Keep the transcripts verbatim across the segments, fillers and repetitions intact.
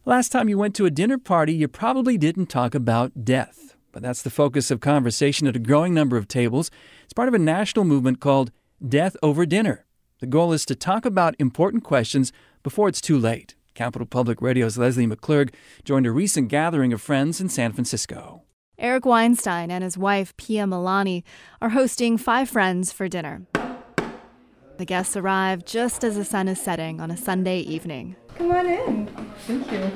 Last time you went to a dinner party, you probably didn't talk about death. But that's the focus of conversation at a growing number of tables. It's part of a national movement called Death Over Dinner. The goal is to talk about important questions before it's too late. Capital Public Radio's Leslie McClurg joined a recent gathering of friends in San Francisco. Eric Weinstein and his wife, Pia Milani, are hosting five friends for dinner. The guests arrive just as the sun is setting on a Sunday evening. Come on in. Thank you.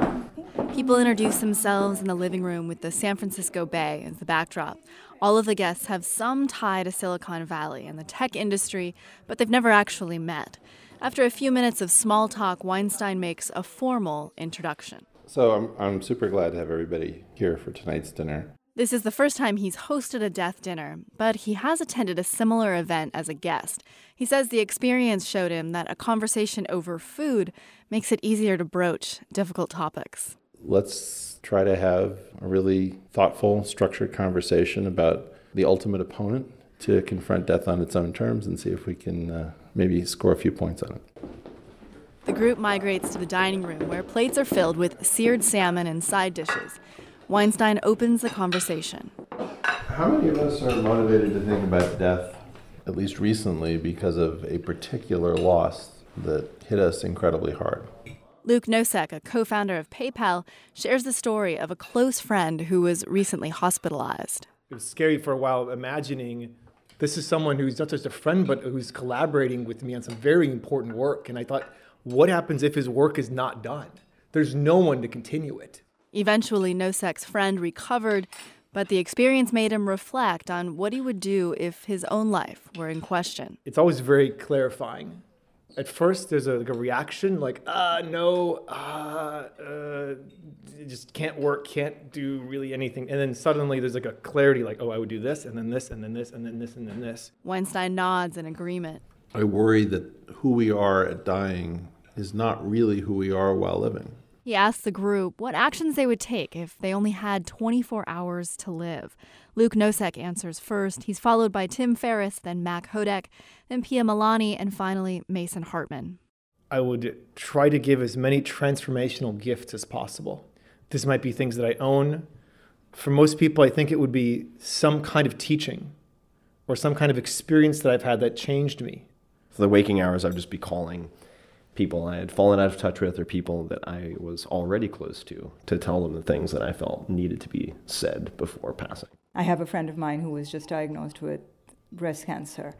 People introduce themselves in the living room with the San Francisco Bay as the backdrop. All of the guests have some tie to Silicon Valley and the tech industry, but they've never actually met. After a few minutes of small talk, Weinstein makes a formal introduction. So I'm I'm super glad to have everybody here for tonight's dinner. This is the first time he's hosted a death dinner, but he has attended a similar event as a guest. He says the experience showed him that a conversation over food makes it easier to broach difficult topics. Let's try to have a really thoughtful, structured conversation about the ultimate opponent to confront death on its own terms and see if we can uh, maybe score a few points on it. The group migrates to the dining room where plates are filled with seared salmon and side dishes. Weinstein opens the conversation. How many of us are motivated to think about death, at least recently, because of a particular loss that hit us incredibly hard? Luke Nosek, a co-founder of PayPal, shares the story of a close friend who was recently hospitalized. It was scary for a while imagining this is someone who's not just a friend, but who's collaborating with me on some very important work. And I thought, what happens if his work is not done? There's no one to continue it. Eventually, Nosek's friend recovered, but the experience made him reflect on what he would do if his own life were in question. It's always very clarifying. At first, there's a, like a reaction, like, ah, no, ah, uh, it just can't work, can't do really anything. And then suddenly there's like a clarity, like, oh, I would do this, and then this, and then this, and then this, and then this. Weinstein nods in agreement. I worry that who we are at dying is not really who we are while living. He asked the group what actions they would take if they only had twenty-four hours to live. Luke Nosek answers first. He's followed by Tim Ferriss, then Mac Hodek, then Pia Milani, and finally Mason Hartman. I would try to give as many transformational gifts as possible. This might be things that I own. For most people, I think it would be some kind of teaching or some kind of experience that I've had that changed me. For the waking hours, I would just be calling people I had fallen out of touch with or people that I was already close to, to tell them the things that I felt needed to be said before passing. I have a friend of mine who was just diagnosed with breast cancer,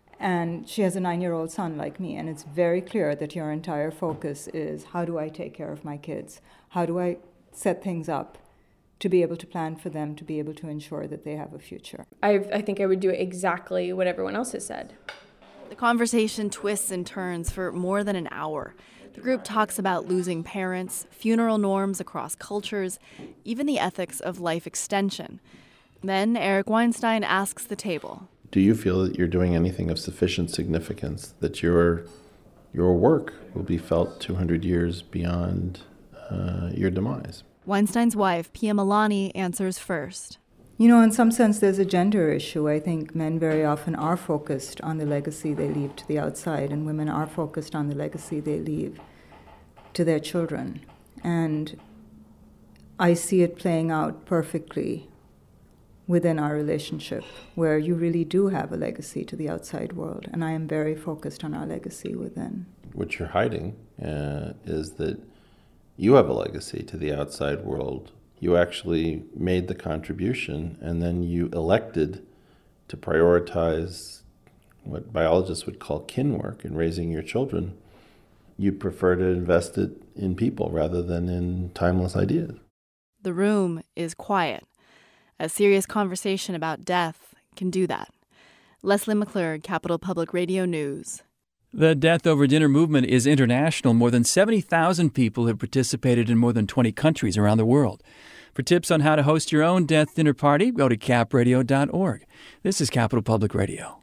and she has a nine-year-old son like me, and it's very clear that your entire focus is, how do I take care of my kids? How do I set things up to be able to plan for them, to be able to ensure that they have a future? I, I think I would do exactly what everyone else has said. The conversation twists and turns for more than an hour. The group talks about losing parents, funeral norms across cultures, even the ethics of life extension. Then Eric Weinstein asks the table, Do you feel that you're doing anything of sufficient significance, that your your work will be felt two hundred years beyond uh, your demise? Weinstein's wife, Pia Milani, answers first. You know, in some sense, there's a gender issue. I think men very often are focused on the legacy they leave to the outside, and women are focused on the legacy they leave to their children. And I see it playing out perfectly within our relationship, where you really do have a legacy to the outside world, and I am very focused on our legacy within. What you're hiding uh, is that you have a legacy to the outside world. You actually made the contribution, and then you elected to prioritize what biologists would call kin work in raising your children. You prefer to invest it in people rather than in timeless ideas. The room is quiet. A serious conversation about death can do that. Leslie McClurg, Capital Public Radio News. The Death Over Dinner movement is international. More than seventy thousand people have participated in more than twenty countries around the world. For tips on how to host your own death dinner party, go to cap radio dot org. This is Capital Public Radio.